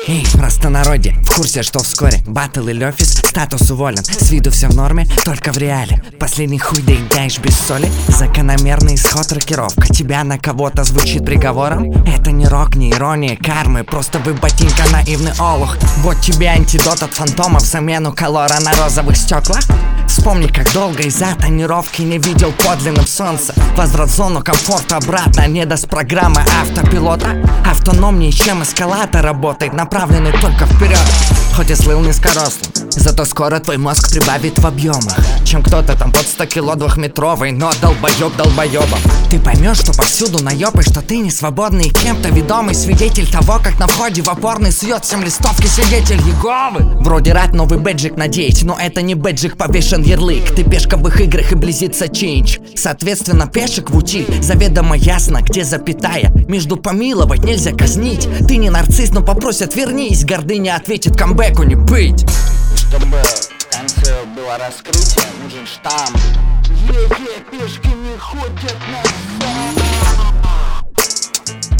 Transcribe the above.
Эй, простонародье, в курсе, что вскоре батл или офис, статус уволен. С виду все в норме, только в реале последний хуй доедаешь без соли. Закономерный исход, рокировка. Тебя на кого-то звучит приговором. Это не рок, не ирония кармы, просто вы, ботинка, наивный олух. Вот тебе антидот от фантома взамену колора на розовых стеклах. Вспомни, как долго из-за тонировки не видел подлинным солнца. Возврат в зону комфорта обратно, не даст программы автопилота. Автономнее, чем эскалатор работает, направленный только вперед. Хоть и слыл низкорослым, зато скоро твой мозг прибавит в объемах, чем кто-то там под 100 кило двухметровый, но долбоеб долбоебом. Ты поймешь, что повсюду наебы, что ты не свободный и кем-то ведомый свидетель того, как на входе в опорный сует всем листовки свидетель Еговы. Вроде рад новый бэджик надеть, но это не бэджик, повешен ярлык. Ты пешка в их играх и близится чейндж. Соответственно, пешек в учи заведомо ясно, где запятая. Между помиловать нельзя казнить. Ты не нарцисс, но попросят вернись. Гордыня ответит, камбэку не быть. Чтобы в конце было раскрытие, нужен штамп. Пешки не ходят на